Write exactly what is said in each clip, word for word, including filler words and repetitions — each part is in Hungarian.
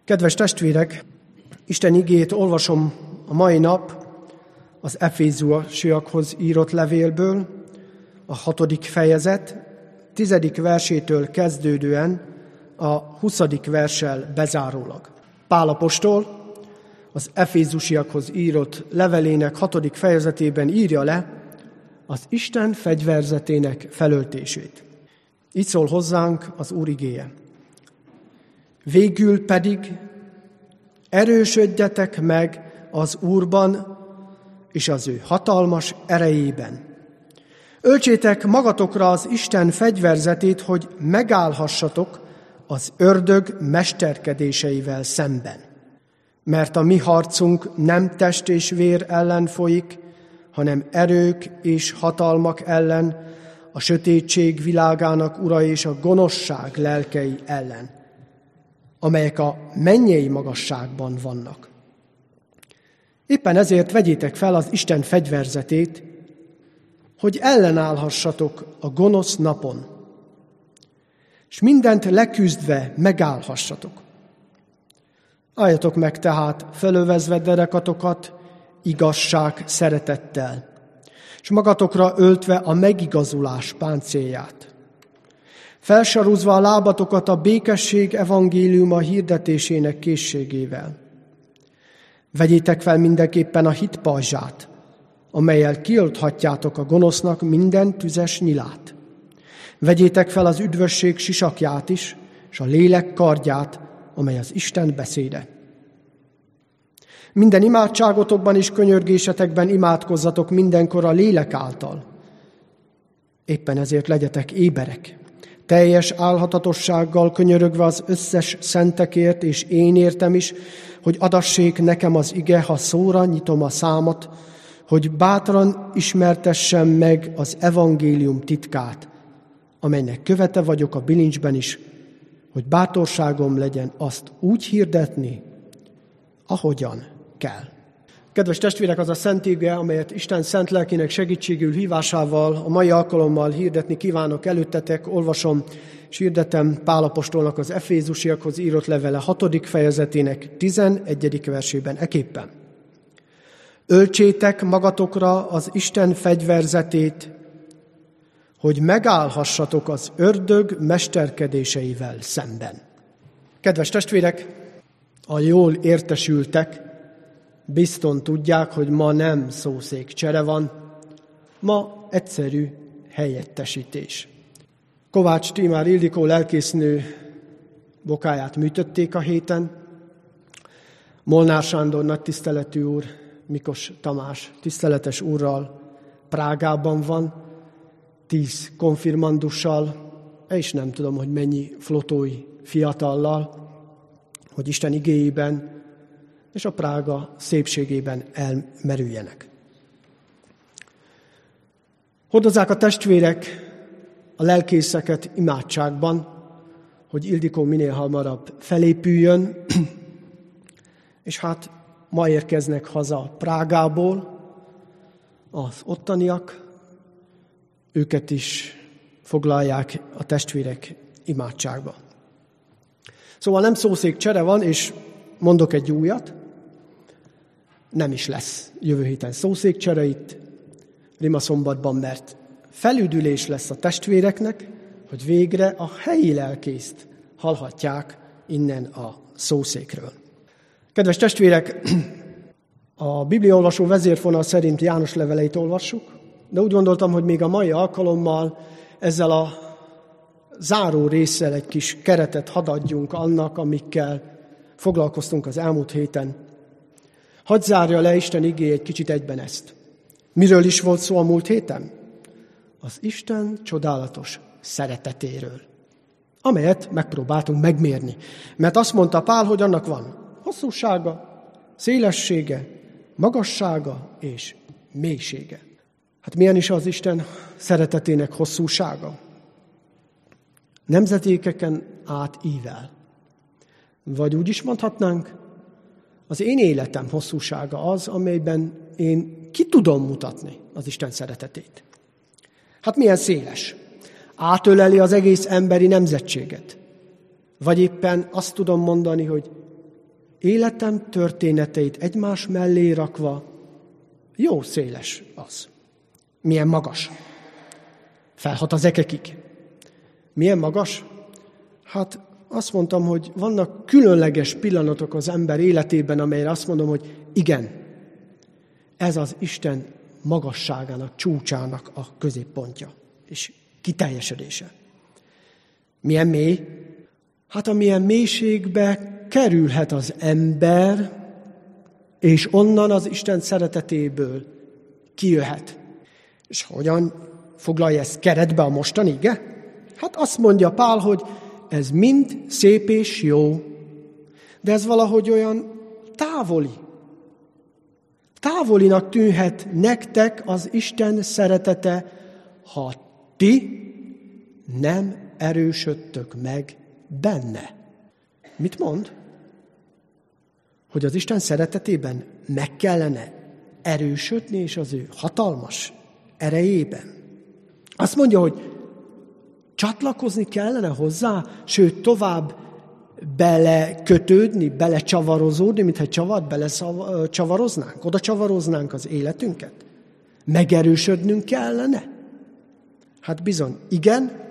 Kedves testvérek, Isten igéjét olvasom a mai nap az Efézusiakhoz írott levélből, a hatodik fejezet, tizedik versétől kezdődően a huszadik verssel bezárólag. Pál apostol az Efézusiakhoz írott levelének hatodik fejezetében írja le az Isten fegyverzetének felöltését. Így szól hozzánk az Úr igéje. Végül pedig erősödjetek meg az Úrban és az ő hatalmas erejében. Öltsétek magatokra az Isten fegyverzetét, hogy megállhassatok az ördög mesterkedéseivel szemben. Mert a mi harcunk nem test és vér ellen folyik, hanem erők és hatalmak ellen, a sötétség világának ura és a gonoszság lelkei ellen, amelyek a mennyei magasságban vannak. Éppen ezért vegyétek fel az Isten fegyverzetét, hogy ellenállhassatok a gonosz napon, és mindent leküzdve megállhassatok. Álljatok meg tehát fölövezve derekatokat igazság szeretettel, és magatokra öltve a megigazulás páncélját. Felsarúzva a lábatokat a békesség evangéliuma hirdetésének készségével. Vegyétek fel mindenképpen a hit pajzsát, amellyel kiölthatjátok a gonosznak minden tüzes nyilát. Vegyétek fel az üdvösség sisakját is, és a lélek kardját, amely az Isten beszéde. Minden imádságotokban és könyörgésetekben imádkozzatok mindenkor a lélek által. Éppen ezért legyetek éberek, teljes álhatatossággal könyörögve az összes szentekért, és én értem is, hogy adassék nekem az ige, ha szóra nyitom a számot, hogy bátran ismertessem meg az evangélium titkát, amelynek követe vagyok a bilincsben is, hogy bátorságom legyen azt úgy hirdetni, ahogyan kell. Kedves testvérek, az a szent ige, amelyet Isten szent lelkének segítségül hívásával a mai alkalommal hirdetni kívánok előttetek, olvasom és hirdetem Pál apostolnak az Efézusiakhoz írott levele hatodik fejezetének tizenegyedik versében eképpen. Öltsétek magatokra az Isten fegyverzetét, hogy megállhassatok az ördög mesterkedéseivel szemben. Kedves testvérek, a jól értesültek bizton tudják, hogy ma nem szószékcsere van, ma egyszerű helyettesítés. Kovács Tímár Ildikó lelkésznő bokáját műtötték a héten, Molnár Sándor nagytiszteletű úr, Mikos Tamás tiszteletes úrral Prágában van, tíz konfirmandussal, és nem tudom, hogy mennyi flotói fiatallal, hogy Isten igéjében és a Prága szépségében elmerüljenek. Hordozzák a testvérek a lelkészeket imádságban, hogy Ildikó minél hamarabb felépüljön, és hát ma érkeznek haza Prágából az ottaniak, őket is foglalják a testvérek imádságba. Szóval nem szószékcsere van, és mondok egy újat, nem is lesz jövő héten szószékcsere itt Rimaszombatban, mert felüdülés lesz a testvéreknek, hogy végre a helyi lelkészt hallhatják innen a szószékről. Kedves testvérek, a bibliaolvasó vezérfonal szerint János leveleit olvassuk, de úgy gondoltam, hogy még a mai alkalommal ezzel a záró résszel egy kis keretet hadd adjunk annak, amikkel foglalkoztunk az elmúlt héten. Hadd zárja le Isten igéje egy kicsit egyben ezt. Miről is volt szó a múlt héten? Az Isten csodálatos szeretetéről, amelyet megpróbáltunk megmérni. Mert azt mondta Pál, hogy annak van hosszúsága, szélessége, magassága és mélysége. Hát milyen is az Isten szeretetének hosszúsága? Nemzetékeken átível. Vagy úgy is mondhatnánk, az én életem hosszúsága az, amelyben én ki tudom mutatni az Isten szeretetét. Hát milyen széles? Átöleli az egész emberi nemzetséget. Vagy éppen azt tudom mondani, hogy életem történeteit egymás mellé rakva, jó széles az. Milyen magas. Felhat az ekekig. Milyen magas? Hát azt mondtam, hogy vannak különleges pillanatok az ember életében, amelyre azt mondom, hogy igen, ez az Isten magasságának, csúcsának a középpontja és kiteljesedése. Milyen mély? Hát amilyen mélységbe kerülhet az ember, és onnan az Isten szeretetéből kijöhet. És hogyan foglalja ezt keretbe a mostani ige? Hát azt mondja Pál, hogy ez mind szép és jó, de ez valahogy olyan távoli. Távolinak tűnhet nektek az Isten szeretete, ha ti nem erősödtök meg benne. Mit mond? Hogy az Isten szeretetében meg kellene erősödni, és az ő hatalmas erejében. Azt mondja, hogy csatlakozni kellene hozzá, sőt tovább belekötődni, belecsavarozódni, mintha egy csavart belecsavaroznánk, oda csavaroznánk az életünket. Megerősödnünk kellene. Hát bizony, igen,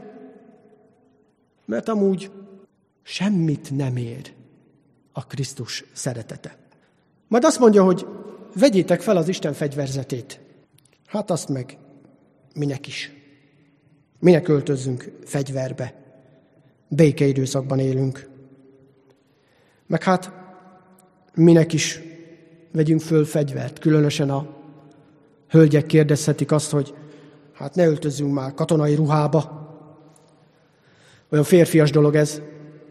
mert amúgy semmit nem ér a Krisztus szeretete. Majd azt mondja, hogy vegyétek fel az Isten fegyverzetét. Hát azt meg minek is. Minek öltözzünk fegyverbe? Békeidőszakban élünk. Meg hát minek is vegyünk föl fegyvert? Különösen a hölgyek kérdezhetik azt, hogy hát ne öltözzünk már katonai ruhába. Olyan férfias dolog ez.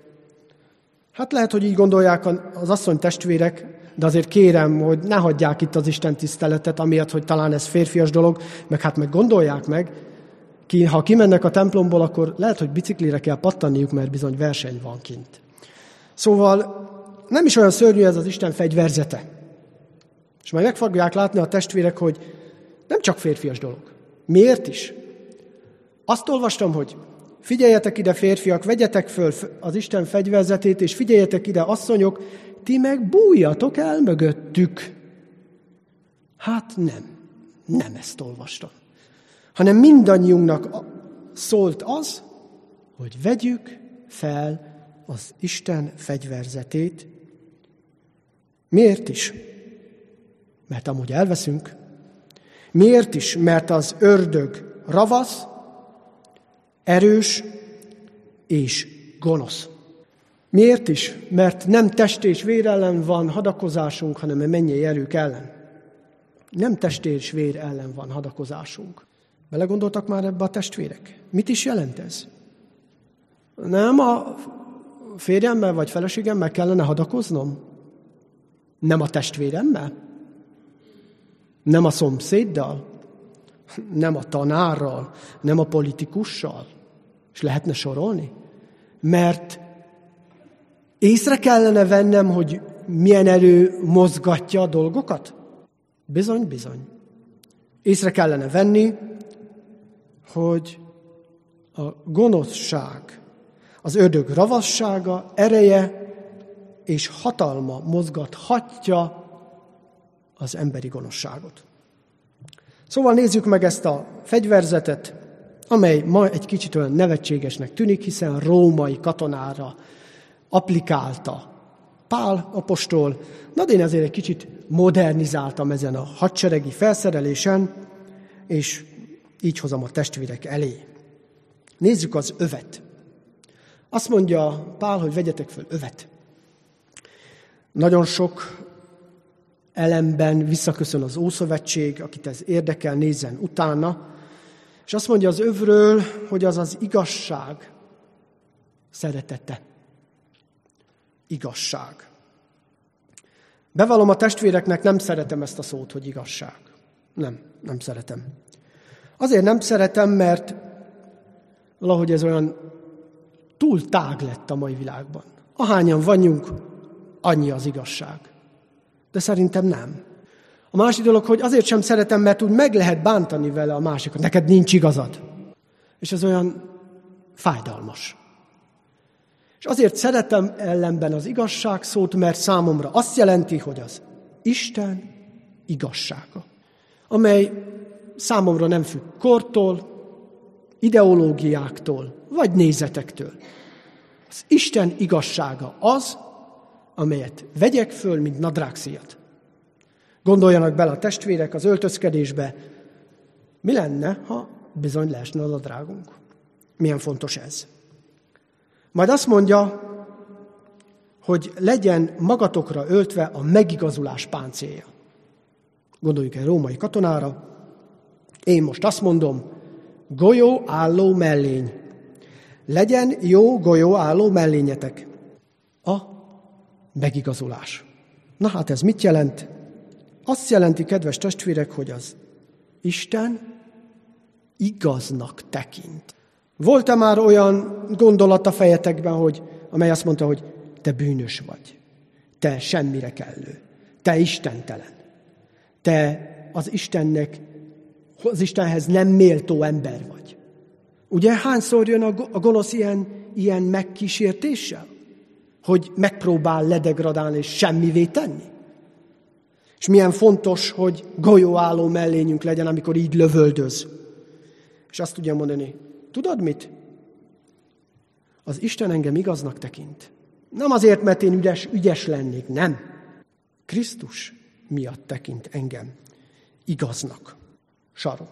Hát lehet, hogy így gondolják az asszony testvérek, de azért kérem, hogy ne hagyják itt az Isten tiszteletet, amiatt, hogy talán ez férfias dolog, meg hát meg gondolják meg, ki, ha kimennek a templomból, akkor lehet, hogy biciklire kell pattanniuk, mert bizony verseny van kint. Szóval nem is olyan szörnyű ez az Isten fegyverzete. És majd meg fogják látni a testvérek, hogy nem csak férfias dolog. Miért is? Azt olvastam, hogy figyeljetek ide, férfiak, vegyetek föl az Isten fegyverzetét, és figyeljetek ide, asszonyok, ti meg bújjatok el mögöttük. Hát nem. Nem ezt olvastam. Hanem mindannyiunknak szólt az, hogy vegyük fel az Isten fegyverzetét. Miért is? Mert amúgy elveszünk. Miért is? Mert az ördög ravasz, erős és gonosz. Miért is? Mert nem test és vér ellen van hadakozásunk, hanem a mennyei erők ellen. Nem test és vér ellen van hadakozásunk. Belegondoltak már ebbe a testvérek? Mit is jelent ez? Nem a férjemmel vagy feleségemmel kellene hadakoznom? Nem a testvéremmel? Nem a szomszéddal? Nem a tanárral? Nem a politikussal? És lehetne sorolni? Mert észre kellene vennem, hogy milyen erő mozgatja a dolgokat? Bizony, bizony. Észre kellene venni, hogy a gonoszság, az ördög ravassága, ereje és hatalma mozgathatja az emberi gonoszságot. Szóval nézzük meg ezt a fegyverzetet, amely ma egy kicsit olyan nevetségesnek tűnik, hiszen római katonára applikálta Pál apostol, na de én azért egy kicsit modernizáltam ezen a hadseregi felszerelésen, és így hozom a testvérek elé. Nézzük az övet. Azt mondja Pál, hogy vegyetek föl övet. Nagyon sok elemben visszaköszön az Ószövetség, akit ez érdekel, nézzen utána, és azt mondja az övről, hogy az az igazság szeretete. Igazság. Bevallom a testvéreknek, nem szeretem ezt a szót, hogy igazság. Nem, nem szeretem. Azért nem szeretem, mert valahogy ez olyan túl tág lett a mai világban. Ahányan vagyunk, annyi az igazság. De szerintem nem. A másik dolog, hogy azért sem szeretem, mert úgy meg lehet bántani vele a másikat. Neked nincs igazad. És ez olyan fájdalmas. És azért szeretem ellenben az igazság szót, mert számomra azt jelenti, hogy az Isten igazsága, amely számomra nem függ kortól, ideológiáktól, vagy nézetektől. Az Isten igazsága az, amelyet vegyek föl, mint nadrágszíjat. Gondoljanak bele a testvérek az öltözkedésbe, mi lenne, ha bizony leesne a nadrágunk. Milyen fontos ez. Majd azt mondja, hogy legyen magatokra öltve a megigazulás páncélja. Gondoljuk egy római katonára. Én most azt mondom, golyó álló mellény. Legyen jó golyó álló mellényetek. A megigazulás. Na hát ez mit jelent? Azt jelenti, kedves testvérek, hogy az Isten igaznak tekint. Volt-e már olyan gondolat a fejetekben, hogy, amely azt mondta, hogy te bűnös vagy, te semmire kellő, te istentelen, te az Istennek, az Istenhez nem méltó ember vagy. Ugye hányszor jön a gonosz ilyen, ilyen megkísértéssel? Hogy megpróbál ledegradálni és semmivé tenni? És milyen fontos, hogy golyóálló mellényünk legyen, amikor így lövöldöz. És azt tudja mondani, tudod mit? Az Isten engem igaznak tekint. Nem azért, mert én ügyes, ügyes lennék, nem. Krisztus miatt tekint engem igaznak. Saru.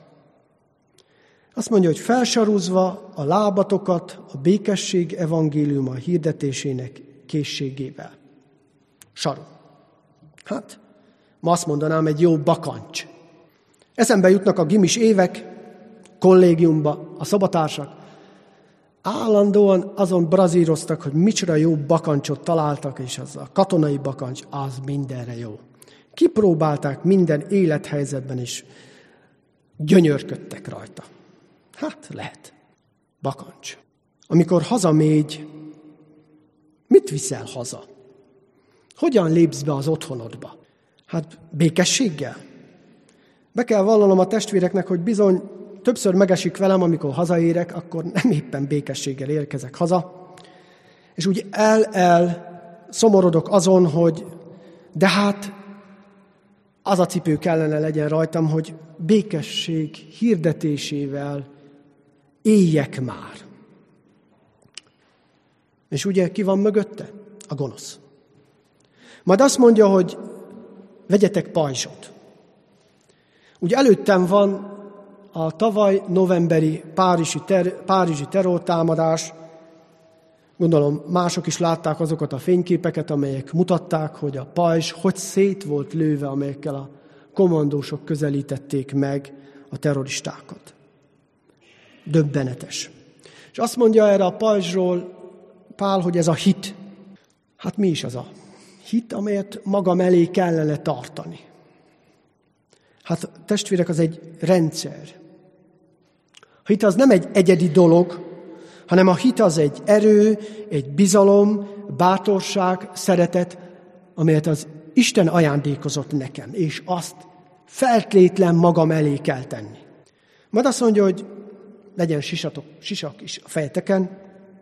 Azt mondja, hogy felsarúzva a lábatokat a békesség evangéliuma hirdetésének készségével. Saru. Hát, ma azt mondanám, egy jó bakancs. Eszembe jutnak a gimis évek, kollégiumba, a szobatársak. Állandóan azon brazíroztak, hogy micsoda jó bakancsot találtak, és az a katonai bakancs, az mindenre jó. Kipróbálták minden élethelyzetben is, gyönyörködtek rajta. Hát lehet. Bakancs. Amikor hazamégy, mit viszel haza? Hogyan lépsz be az otthonodba? Hát békességgel. Be kell vallanom a testvéreknek, hogy bizony többször megesik velem, amikor hazaérek, akkor nem éppen békességgel érkezek haza. És úgy el-el szomorodok azon, hogy de hát az a cipő kellene legyen rajtam, hogy békesség hirdetésével éljek már. És ugye ki van mögötte? A gonosz. Majd azt mondja, hogy vegyetek pajzsot. Ugye előttem van a tavaly novemberi párizsi, ter- párizsi terrortámadás. Gondolom, mások is látták azokat a fényképeket, amelyek mutatták, hogy a pajzs hogy szét volt lőve, amelyekkel a kommandósok közelítették meg a terroristákat. Döbbenetes. És azt mondja erre a pajzsról Pál, hogy ez a hit. Hát mi is az a hit, amelyet magam elé kellene tartani? Hát testvérek, az egy rendszer. A hit az nem egy egyedi dolog, hanem a hit az egy erő, egy bizalom, bátorság, szeretet, amelyet az Isten ajándékozott nekem, és azt feltétlen magam elé kell tenni. Majd azt mondja, hogy legyen sisatok, sisak is a fejeteken,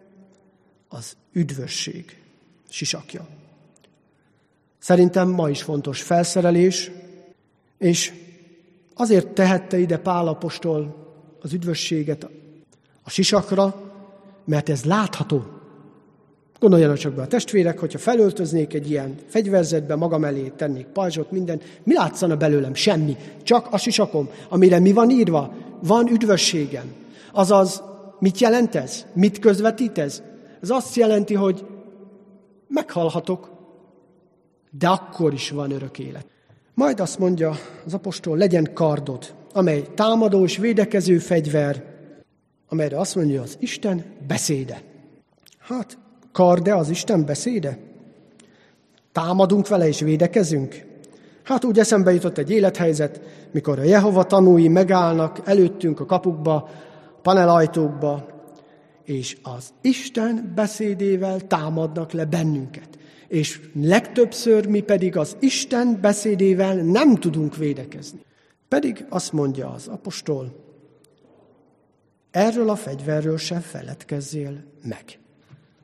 az üdvösség sisakja. Szerintem ma is fontos felszerelés, és azért tehette ide Pál apostol az üdvösséget a sisakra, mert ez látható. Gondoljanak csak be a testvérek, hogyha felöltöznék egy ilyen fegyverzetbe, magam elé tennék pajzsot, minden, mi látszana belőlem? Semmi. Csak a sisakom, amire mi van írva? Van üdvösségem. Azaz, mit jelent ez? Mit közvetít ez? Ez azt jelenti, hogy meghalhatok, de akkor is van örök élet. Majd azt mondja az apostol, legyen kardod, amely támadó és védekező fegyver, amelyre azt mondja az Isten beszéde. Hát, kard-e az Isten beszéde? Támadunk vele és védekezünk? Hát úgy eszembe jutott egy élethelyzet, mikor a Jehova tanúi megállnak előttünk a kapukba, panelajtókba, és az Isten beszédével támadnak le bennünket. És legtöbbször mi pedig az Isten beszédével nem tudunk védekezni. Pedig azt mondja az apostol, erről a fegyverről sem feledkezzél meg. Az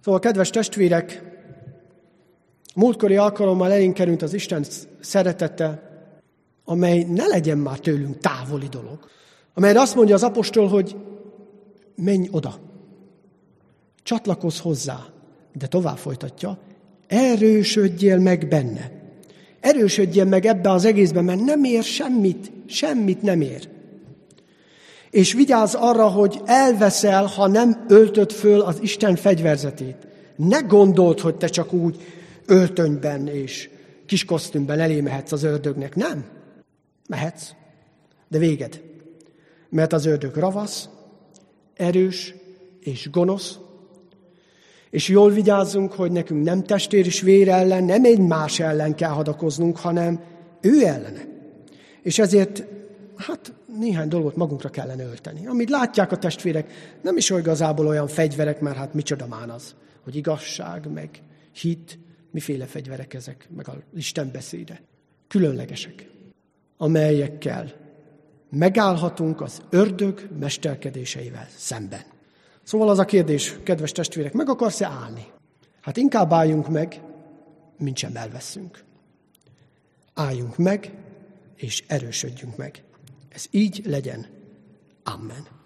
Szóval, kedves testvérek, múltkori alkalommal elénk került az Isten szeretete, amely ne legyen már tőlünk távoli dolog. Amelyre azt mondja az apostol, hogy menj oda, csatlakozz hozzá, de tovább folytatja, erősödjél meg benne. Erősödjél meg ebbe az egészben, mert nem ér semmit, semmit nem ér. És vigyázz arra, hogy elveszel, ha nem öltöd föl az Isten fegyverzetét. Ne gondold, hogy te csak úgy öltönyben és kis kosztümben elé mehetsz az ördögnek. Nem. Mehetsz, de véged. Mert az ördög ravasz, erős és gonosz, és jól vigyázzunk, hogy nekünk nem testvér és vér ellen, nem egy más ellen kell hadakoznunk, hanem ő ellene. És ezért, hát néhány dolgot magunkra kellene ölteni. Amit látják a testvérek, nem is igazából olyan fegyverek, mert hát micsoda már az, hogy igazság, meg hit, miféle fegyverek ezek, meg az Isten beszéde. Különlegesek, amelyekkel megállhatunk az ördög mesterkedéseivel szemben. Szóval az a kérdés, kedves testvérek, meg akarsz-e állni? Hát inkább álljunk meg, mint sem elveszünk. Álljunk meg, és erősödjünk meg. Ez így legyen. Amen.